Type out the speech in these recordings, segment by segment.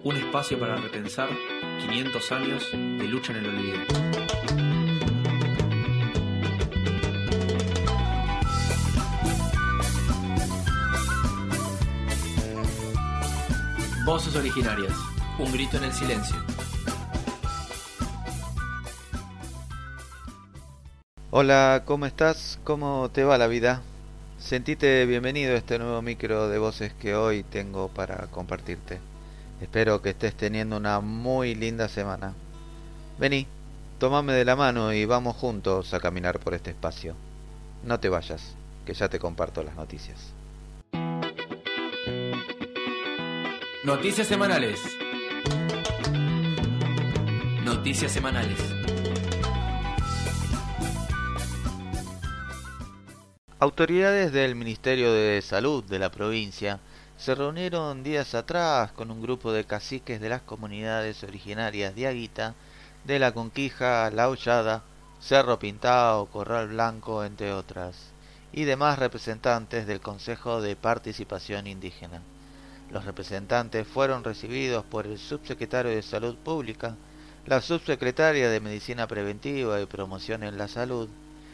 Un espacio para repensar 500 años de lucha en el olvido. Voces originarias. Un grito en el silencio. Hola, ¿cómo estás? ¿Cómo te va la vida? Sentite bienvenido a este nuevo micro de voces que hoy tengo para compartirte. Espero que estés teniendo una muy linda semana. Vení, tomame de la mano y vamos juntos a caminar por este espacio. No te vayas, que ya te comparto las noticias. Noticias semanales. Noticias semanales. Autoridades del Ministerio de Salud de la provincia se reunieron días atrás con un grupo de caciques de las comunidades originarias de Aguita, de La Conquija, La Hollada, Cerro Pintado, Corral Blanco, entre otras, y demás representantes del Consejo de Participación Indígena. Los representantes fueron recibidos por el subsecretario de Salud Pública, la subsecretaria de Medicina Preventiva y Promoción en la Salud,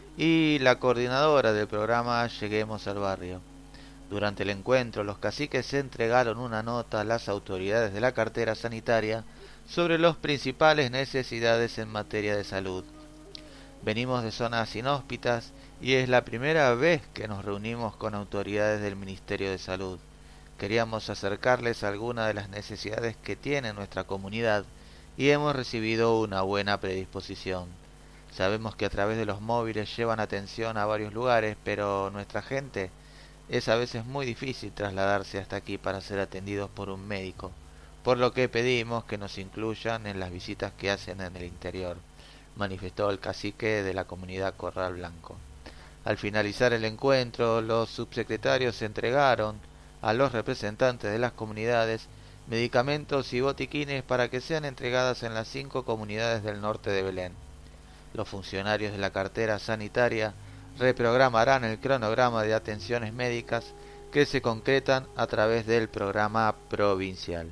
y la coordinadora del programa Lleguemos al Barrio. Durante el encuentro, los caciques entregaron una nota a las autoridades de la cartera sanitaria sobre las principales necesidades en materia de salud. Venimos de zonas inhóspitas y es la primera vez que nos reunimos con autoridades del Ministerio de Salud. Queríamos acercarles algunas de las necesidades que tiene nuestra comunidad y hemos recibido una buena predisposición. Sabemos que a través de los móviles llevan atención a varios lugares, pero nuestra gente es a veces muy difícil trasladarse hasta aquí para ser atendidos por un médico, por lo que pedimos que nos incluyan en las visitas que hacen en el interior, manifestó el cacique de la comunidad Corral Blanco. Al finalizar el encuentro, los subsecretarios entregaron a los representantes de las comunidades medicamentos y botiquines para que sean entregadas en las 5 comunidades del norte de Belén. Los funcionarios de la cartera sanitaria reprogramarán el cronograma de atenciones médicas que se concretan a través del programa provincial.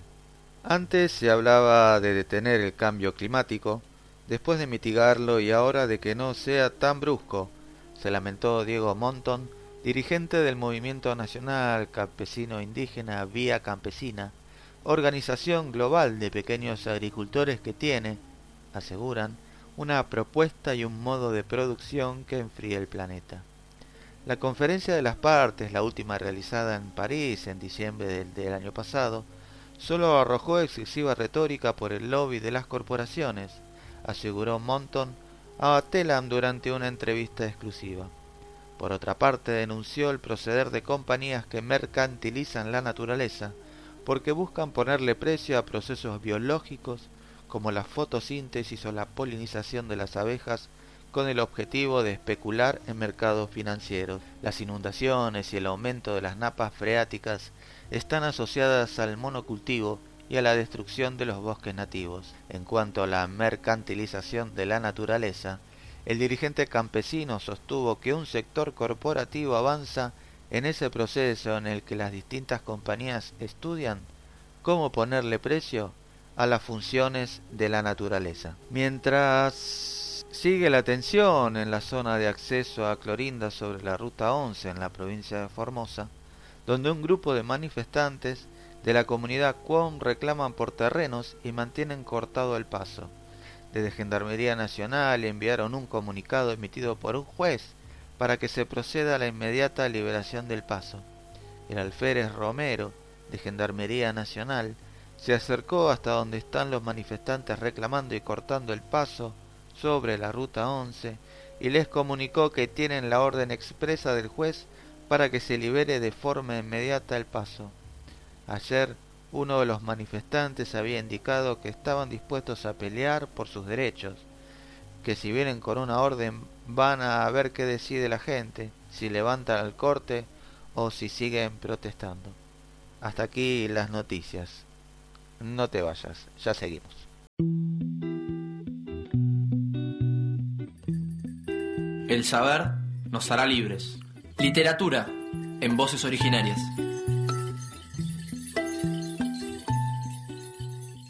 Antes se hablaba de detener el cambio climático, después de mitigarlo y ahora de que no sea tan brusco, se lamentó Diego Monton, dirigente del Movimiento Nacional Campesino Indígena Vía Campesina, organización global de pequeños agricultores que tiene, aseguran, una propuesta y un modo de producción que enfríe el planeta. La conferencia de las partes, la última realizada en París en diciembre del año pasado, solo arrojó excesiva retórica por el lobby de las corporaciones, aseguró Monton a Telam durante una entrevista exclusiva. Por otra parte, denunció el proceder de compañías que mercantilizan la naturaleza porque buscan ponerle precio a procesos biológicos como la fotosíntesis o la polinización de las abejas con el objetivo de especular en mercados financieros. Las inundaciones y el aumento de las napas freáticas están asociadas al monocultivo y a la destrucción de los bosques nativos. En cuanto a la mercantilización de la naturaleza, el dirigente campesino sostuvo que un sector corporativo avanza en ese proceso en el que las distintas compañías estudian cómo ponerle precio a las funciones de la naturaleza. Mientras sigue la tensión en la zona de acceso a Clorinda sobre la Ruta 11 en la provincia de Formosa, donde un grupo de manifestantes de la comunidad Cuom reclaman por terrenos y mantienen cortado el paso. Desde Gendarmería Nacional enviaron un comunicado emitido por un juez para que se proceda a la inmediata liberación del paso. El alférez Romero, de Gendarmería Nacional, se acercó hasta donde están los manifestantes reclamando y cortando el paso sobre la Ruta 11 y les comunicó que tienen la orden expresa del juez para que se libere de forma inmediata el paso. Ayer, uno de los manifestantes había indicado que estaban dispuestos a pelear por sus derechos, que si vienen con una orden van a ver qué decide la gente, si levantan el corte o si siguen protestando. Hasta aquí las noticias. No te vayas, ya seguimos. El saber nos hará libres. Literatura en voces originarias.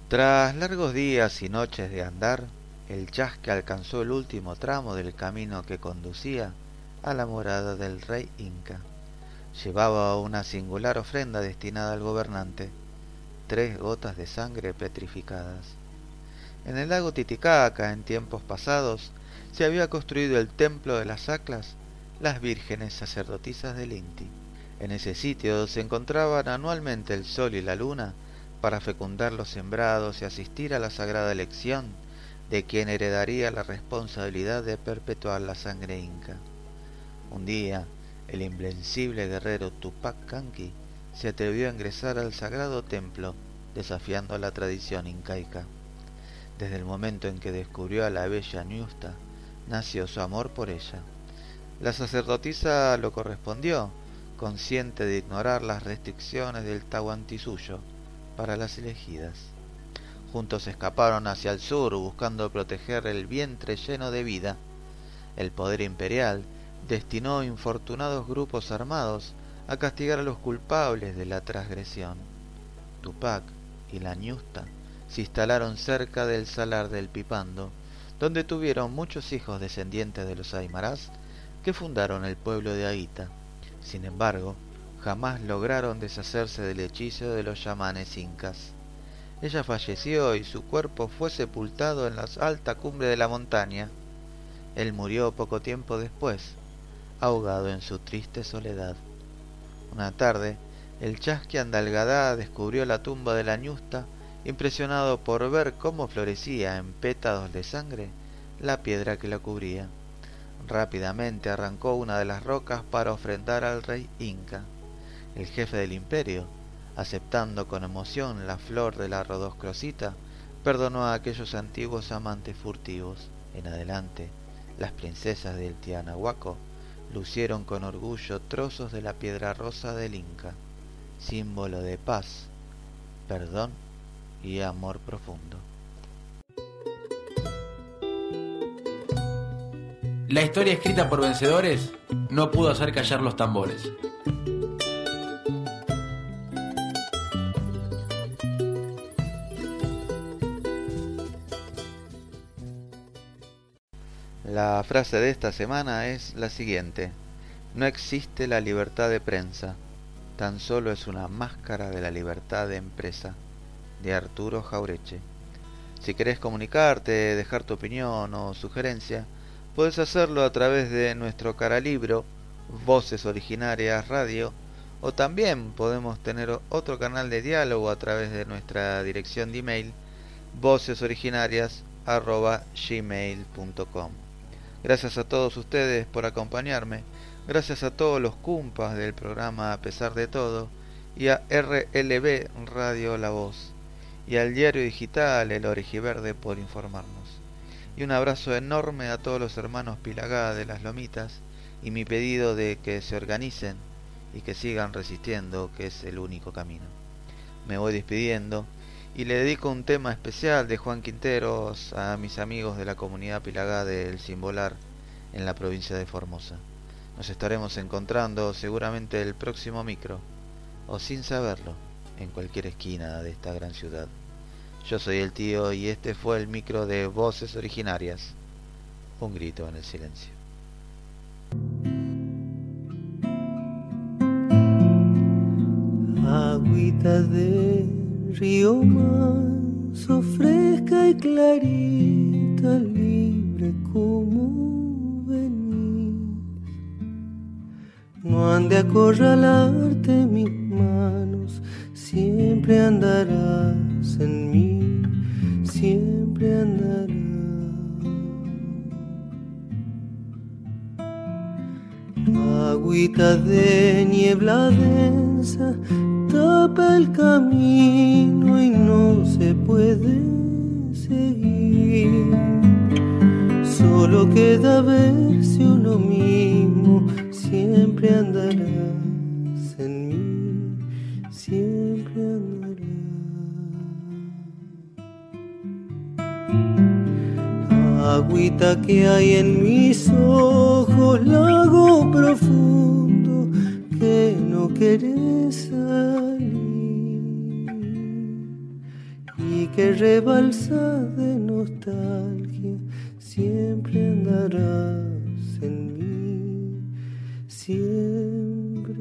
Tras largos días y noches de andar, el chasque alcanzó el último tramo del camino que conducía a la morada del rey Inca. Llevaba una singular ofrenda destinada al gobernante, 3 gotas de sangre petrificadas. En el lago Titicaca, en tiempos pasados, se había construido el templo de las Aclas, las vírgenes sacerdotisas del Inti. En ese sitio se encontraban anualmente el sol y la luna para fecundar los sembrados y asistir a la sagrada elección de quien heredaría la responsabilidad de perpetuar la sangre inca. Un día, el invencible guerrero Tupac Kanki se atrevió a ingresar al sagrado templo, desafiando la tradición incaica. Desde el momento en que descubrió a la bella Ñusta, nació su amor por ella. La sacerdotisa lo correspondió, consciente de ignorar las restricciones del Tahuantinsuyo para las elegidas. Juntos escaparon hacia el sur buscando proteger el vientre lleno de vida. El poder imperial destinó infortunados grupos armados a castigar a los culpables de la transgresión. Tupac y la Ñusta se instalaron cerca del Salar del Pipando, donde tuvieron muchos hijos descendientes de los aymarás que fundaron el pueblo de Aguita. Sin embargo, jamás lograron deshacerse del hechizo de los chamanes incas. Ella falleció y su cuerpo fue sepultado en la alta cumbre de la montaña. Él murió poco tiempo después, ahogado en su triste soledad. Una tarde, el chasqui Andalgadá descubrió la tumba de la Ñusta, impresionado por ver cómo florecía en pétalos de sangre la piedra que la cubría. Rápidamente arrancó una de las rocas para ofrendar al rey Inca. El jefe del imperio, aceptando con emoción la flor de la rodoscrosita, perdonó a aquellos antiguos amantes furtivos. En adelante, las princesas del Tianahuaco lucieron con orgullo trozos de la piedra rosa del Inca, símbolo de paz, perdón y amor profundo. La historia escrita por vencedores no pudo hacer callar los tambores. La frase de esta semana es la siguiente: no existe la libertad de prensa, tan solo es una máscara de la libertad de empresa, de Arturo Jaureche. Si querés comunicarte, dejar tu opinión o sugerencia, puedes hacerlo a través de nuestro caralibro Voces Originarias Radio, o también podemos tener otro canal de diálogo a través de nuestra dirección de email vocesoriginarias@gmail.com. Gracias a todos ustedes por acompañarme, gracias a todos los cumpas del programa A Pesar de Todo, y a RLB Radio La Voz, y al diario digital El Orejiverde por informarnos. Y un abrazo enorme a todos los hermanos Pilagá de las Lomitas, y mi pedido de que se organicen y que sigan resistiendo, que es el único camino. Me voy despidiendo y le dedico un tema especial de Juan Quinteros a mis amigos de la comunidad Pilagá del Cimbolar en la provincia de Formosa. Nos estaremos encontrando seguramente el próximo micro, o sin saberlo, en cualquier esquina de esta gran ciudad. Yo soy el tío y este fue el micro de Voces Originarias. Un grito en el silencio. Agüita de río manso, fresca y clarita, libre como venís. No han de acorralarte mis manos, siempre andarás en mí, siempre andarás. Agüita de niebla densa, tapa el camino y no se puede seguir. Solo queda verse uno mismo, siempre andarás en mí, siempre andarás. Agüita que hay en mis ojos, lago profundo que no querés salir, y que rebalsa de nostalgia, siempre andarás en mí, siempre.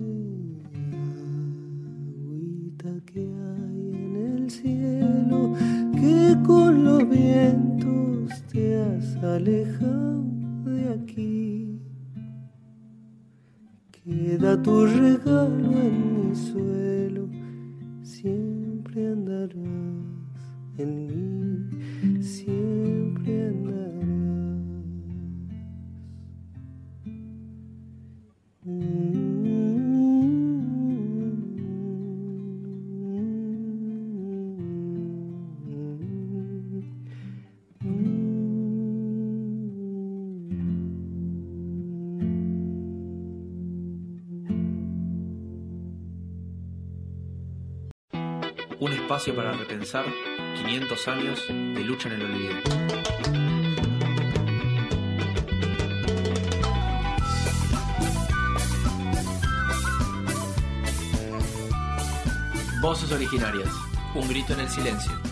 Agüita que hay en el cielo, que con los vientos te has alejado de aquí. Queda tu regalo en mi suelo, siempre andarás en mí, siempre andarás. Un espacio para repensar 500 años de lucha en el olvido. Voces originarias. Un grito en el silencio.